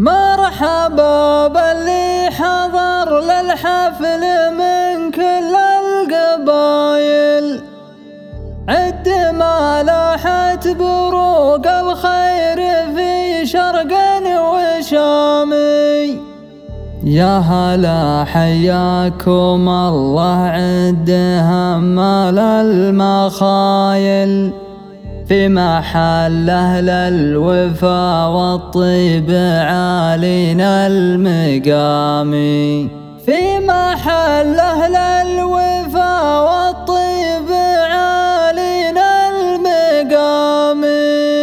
مرحبا باللي حضر للحفل من كل القبايل، عد ما لاحت بروق الخير في شرق وشامي. يا هلا حياكم الله، عد همال المخايل في محل أهل الوفا والطيب عالينا المقامي. في محل أهل الوفا والطيب عالينا المقامي.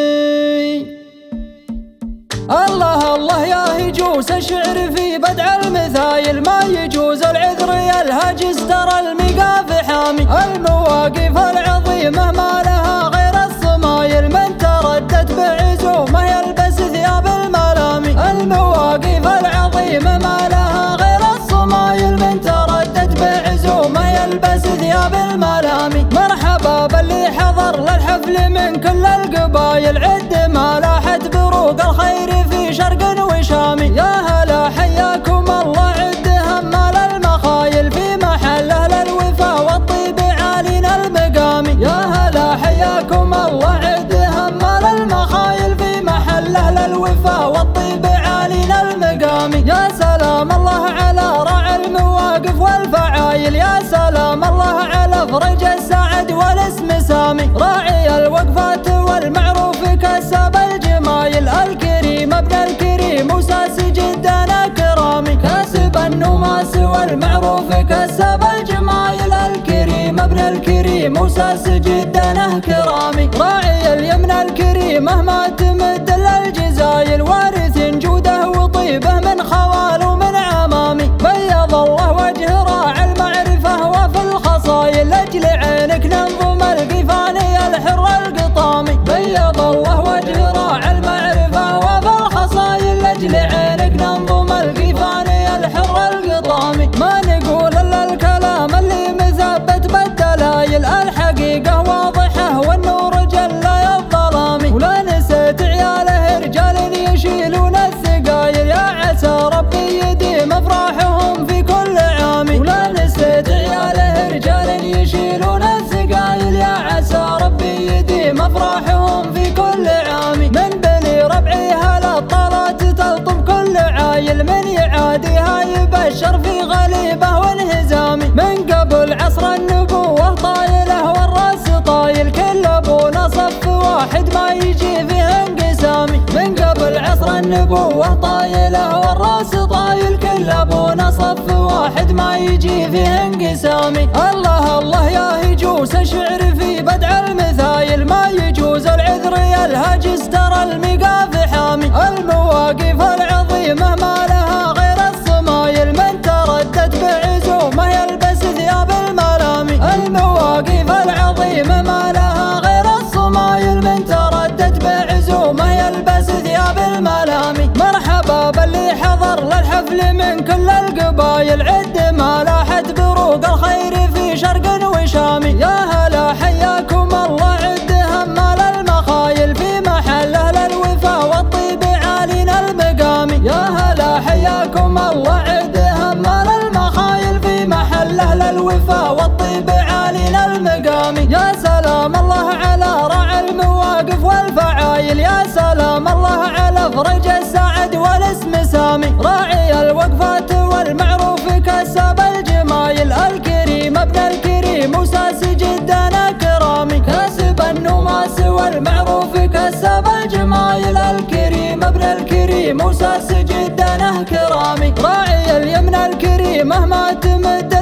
الله الله يا هجوس الشعر في بدع المثايل، ما يجوز العذر يلهجس ترى المقاف حامي. المواقف العظيمة ما لها غير الصمايل، من تردد بعزومه يلبس ثياب الملامي. المواقف العظيمة ما لها غير الصمايل، من تردد بعزومه يلبس ثياب الملامي. مرحبا باللي حضر للحفل من كل القبايل، عد ما لاحت بروق الخير في شرق وشامي. يا هلا حياكم الله، عد همال المخايل في محل أهل الوفا والطيب عالينا المقامي. يا هلا حياكم الله، عد همال المخايل في محل أهل الوفا والطيب عالينا المقامي. يا سلام الله على راعي المواقف والفعايل، يا سلام الله على فرج السعد والاسم سامي. راعي الوقفات والمعروف كسب الجمايل، الكريم ابن الكريم وساس جدنا كرامي. كاسب النماس والمعروف كسب الجمايل، الكريم ابن الكريم وساس جدنا كرامي. راعي اليمن الكريمه ما تمد للجزايل، وارث جوده وطيبه من خوال ومن عمامي. بيض الله وجه راعي المعرفه وفي الخصايل، لاجل عينك ننظم القفاني الحر القطامي. بيض الله وجه راعي المعرفه وفي الخصايل، لاجل عينك ننظم القفاني الحر القطامي. ما نقول الا الكلام اللي مثبت بالدلايل، الحقيقه واضحه والنور جل الظلامي. ولا نسيت عياله رجال يشيلون الثقايل، يا عسى ربي يديم افراحهم في كل عام. ولا نسيت عياله رجال يشيلون الثقايل، يا عسى ربي يديم افراحهم في كل عام. من بني ربعي هالطلات تلطم كل عايل، من يعاديها يبشر في غليبه وانهزامي. من قبل عصر النبوه طايله والراس طايل، كل ابونا صف واحد ما يجي فيه انقسامي. من قبل عصر النبوه طايله والراس طايل، كل ابونا صف واحد ما يجي فيه انقسامي. الله الله يا هجوس الشعر في بدع المثايل، ما يجوز العذر يلهجس ترى المقاف حامي. المواقف العظيمه ما لها غير الصمايل، من تردد بعزومه يلبس ثياب الملامي. المواقف العظيمه ما لها غير الصمايل، من تردد بعزومه يلبس ثياب الملامي. مرحبا باللي حضر للحفل من كل القبايل، عد ما لاحت بروق الخير في شرق وشامي. يا هلا حياكم الله، عد همال المخايل في محل أهل الوفا والطيب عالينا المقامي. يا هلا حياكم الله، عد همال المخايل في محل أهل الوفا والطيب عالينا المقامي. يا سلام الله على راعي المواقف والفعايل، يا سلام الله على فرج السعد والاسم سامي. راعي الوقفات والمعروف كسب الجمايل، الكريم ابن الكريم وساس جدنا كرامي. كاسب النماس والمعروف كسب الجمايل، الكريم ابن الكريم وساس جدنا كرامي. راعي اليمن الكريمه ما تمد